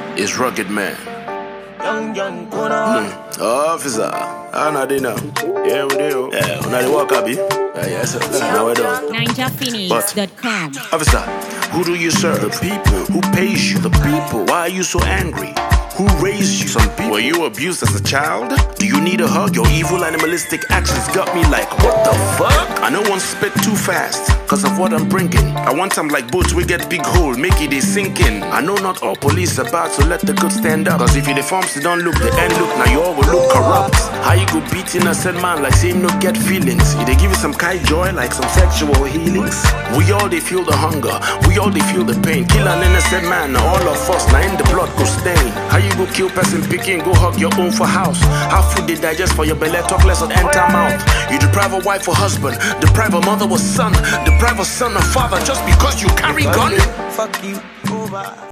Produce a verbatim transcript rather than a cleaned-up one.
is Rugged Man. Young, young, mm. Officer, I know they know. Yeah, we do. Yeah, when I walk up, yeah, yes, sir. Now we don't. Ninja Phoenix dot com. Officer, who do you serve? The people. Who pays you? The people. Why are you so angry? Who raised you? Some people. Were you abused as a child? Do you need a hug? Your evil animalistic actions got me like, what the fuck? I know one spit too fast, cause of what I'm bringing. I want some like boats, we get big hole, make it a sinking. I know not all police about, so let the good stand up. Cause if you deforms, you don't look the end look, now you all will look corrupt. How you go beat innocent man like same no get feelings? If they give you some kind joy like some sexual healings? We all they feel the hunger, we all they feel the pain. Kill an innocent man, now all of us, now in the blood go stain. How you go kill person picking, go hug your own for house? How food they digest for your belly, talk less on enter mouth. You deprive a wife or husband, deprive a mother or son, deprive a son or father just because you carry gun? Fuck you over.